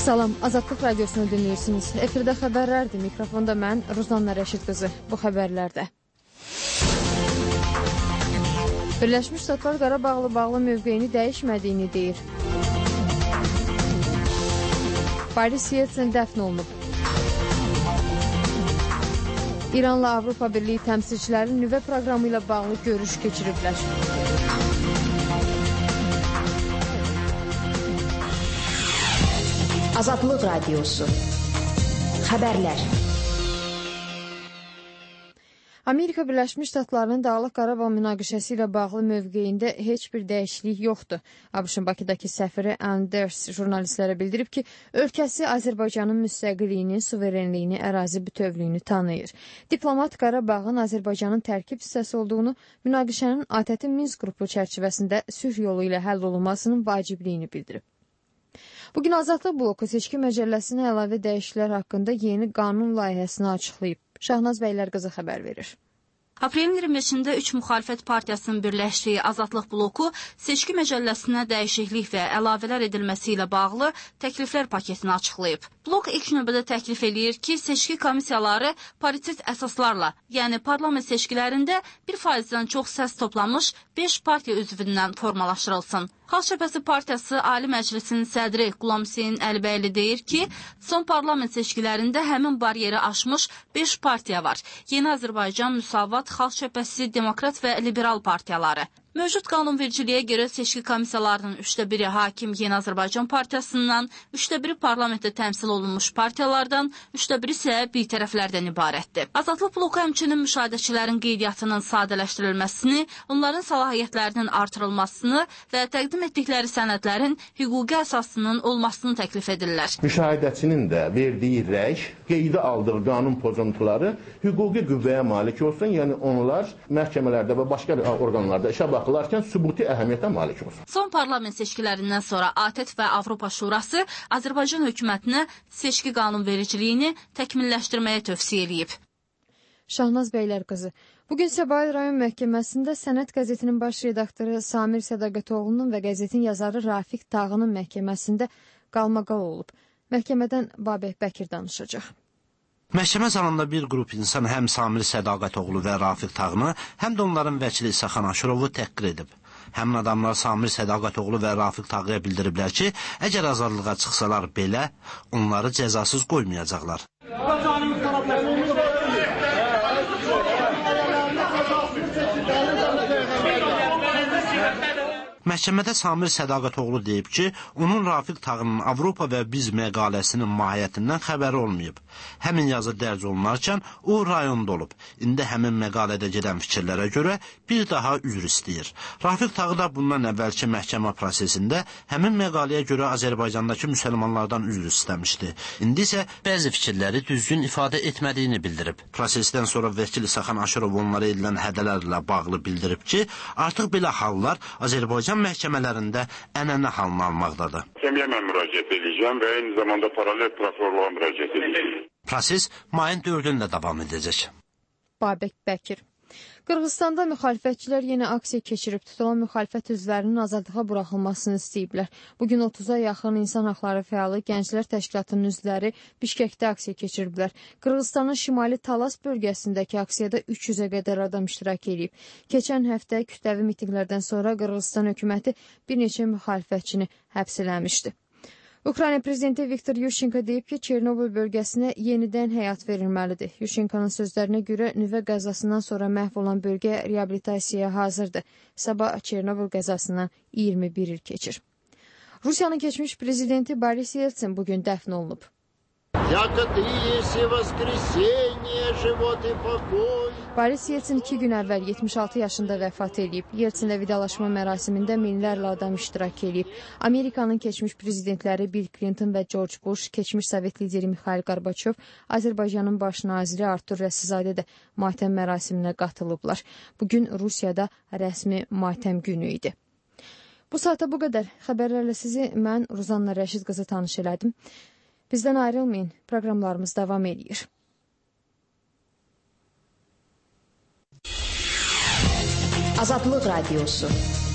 Salam, Azadlıq Radiosunu dinləyirsiniz. Efirdə xəbərlərdir. Mikrofonda mən, Ruzanna Rəşid qızı. Bu xəbərlərdə. Birləşmiş Ştatlar Qarabağla bağlı mövqeyini dəyişmədiyini deyir. Paris Yeltsin dəfn olunub. İranla Avropa Birliyi təmsilçiləri nüvə proqramı ilə bağlı görüş keçiriblər. Azadlıq Radiosu. Xəbərlər. Amerika Birləşmiş Ştatlarının Dağlıq Qarabağ münaqişəsi ilə bağlı mövqeyində heç bir dəyişiklik yoxdur. ABŞ-ın Bakıdakı səfiri Anders jurnalistlərə bildirib ki, ölkəsi Azərbaycanın müstəqilliyini, suverenliyini, ərazi bütövlüyünü tanıyır. Diplomat Qarabağın Azərbaycanın tərkib hissəsi olduğunu, münaqişənin ATƏT Minsk qrupu çərçivəsində sülh yolu ilə həll olunmasının vacibliyini bildirib. Bugün Azadlıq bloku seçki məcəlləsinə əlavə dəyişikliklər haqqında yeni qanun layihəsini açıqlayıb. Şahnaz Bəylərqızı xəbər verir. Aprelin 25-də 3 müxalifət partiyasının birləşdiyi Azadlıq bloku seçki məcəlləsinə dəyişiklik və əlavələr edilməsi ilə bağlı təkliflər paketini açıqlayıb. Blok ilk növbədə təklif eləyir ki, seçki komissiyaları paritet əsaslarla, yəni parlament seçkilərində 1%-dən çox səs toplamış 5 partiya üzvündən formalaşdırılsın. Xalq Cəbhəsi Partiyası Ali Məclisinin sədri Qulam Hüseyn Əlibəyli deyir ki, son parlament seçkilərində həmin bariyeri aşmış 5 partiya var. Yeni Azərbaycan, Müsavat, Xalq Cəbhəsi, Demokrat və Liberal partiyaları. Mövcud qanunvericiliyə görə seçki komissiyalarının 1/3 hakim Yeni Azərbaycan Partiyasından, 1/3 parlamentdə təmsil olunmuş partiyalardan, 1/3 isə bitərəflərdən ibarətdir. Azadlıq bloku həmçinin müşahidəçilərin qeydiyyatının sadələşdirilməsini, onların səlahiyyətlərinin artırılmasını və təqdim etdikləri sənədlərin hüquqi əsasının olmasını təklif edirlər. Müşahidəçinin də verdiyi rəy, qeydə aldığı qanun pozuntuları hüquqi qüvvəyə malik olsun, yəni onlar məhkəmələrdə və başqa orqanlarda işə baxılarkən sübuti əhəmiyyətə malik olsun. Son parlament seçkilərindən sonra ATƏT və Avropa Şurası Azərbaycan hökumətinə seçki qanunvericiliyini təkmilləşdirməyə tövsiyə edib. Şahnaz Bəylərqızı. Bugün Səbail rayon məhkəməsində Sənət qəzetinin baş redaktoru Samir Sədaqətoğlu'nun və qəzetin yazarı Rafiq Tağının məhkəməsində qalmaqal olub. Məhkəmədən Babək Bəkir danışacaq. Məhkəmə zalında bir qrup insan həm Samir Sədaqətoğlu və Rafiq Tağını, həm də onların vəkili İsaxan Aşırovu təhqir edib. Həmin adamlar Samir Sədaqətoğlu və Rafiq Tağıya bildiriblər ki, əgər azadlığa çıxsalar belə, onları cəzasız qoymayacaqlar. Məhkəmədə Samir Sədaqətoğlu deyib ki, onun Rafiq Tağının Avropa və Biz məqaləsinin mahiyyətindən xəbəri olmayıb. Həmin yazı dərc olunarkən o rayonda olub. İndi həmin məqalədə gedən fikirlərə görə bir daha üzr istəyir. Rafiq Tağı da bundan əvvəlki məhkəmə prosesində həmin məqaləyə görə Azərbaycandakı müsəlmanlardan üzr istəmişdi. İndi isə bəzi fikirləri düzgün ifadə etmədiyini bildirib. Prosesdən sonra vəkil İsaxan Aşırov onlara edilən hədələrlə bağlı bildirib ki, artıq belə hallar Azərbaycan məhkəmələrində ənənə halını almaqdadır. Məhkəməyə mən müraciət edəcəm və eyni zamanda paralel prokurorluğa müraciət edəcəm. Proses mayın 4-də davam edəcək. Babək Bəkir. Qırğızstanda müxalifətçilər yenə aksiya keçirib, tutulan müxalifət üzvlərinin azadlığa buraxılmasını istəyiblər. Bugün 30-a yaxın insan haqları fəalı Gənclər Təşkilatının üzvləri Bişkəkdə aksiya keçiriblər. Qırğızstanın şimali Talas bölgəsindəki aksiyada 300-ə qədər adam iştirak edib. Keçən həftə kütləvi mitinqlərdən sonra Qırğızstan hökuməti bir neçə müxalifətçini həbs eləmişdi. Ukrayna prezidenti Viktor Yushchenko deyib ki, Çernobıl bölgəsinə yenidən həyat verilməlidir. Yushchenkonun sözlərinə görə nüvə qəzasından sonra məhv olan bölgə reabilitasiyaya hazırdır. Sabah Çernobıl qəzasından 21 il keçir. Rusiyanın keçmiş prezidenti Boris Yeltsin bugün dəfn olunub. Boris Yeltsin 2 gün əvvəl 76 yaşında vəfat edib. Yeltsinlə vidalaşma mərasimində minlərlə adam iştirak edib. Amerikanın keçmiş prezidentləri Bill Clinton və George Bush, keçmiş Sovet lideri Mikhail Gorbaçov, Azərbaycanın baş naziri Artur Rəsizadə də matəm mərasiminə qatılıblar. Bugün Rusiyada rəsmi matəm günü idi. Bu saata bu qədər. Xəbərlərlə sizi mən Ruzanna Rəşid qızı tanış elədim. Bizdən ayrılmayın, proqramlarımız davam edir. Azadlıq Radiosu.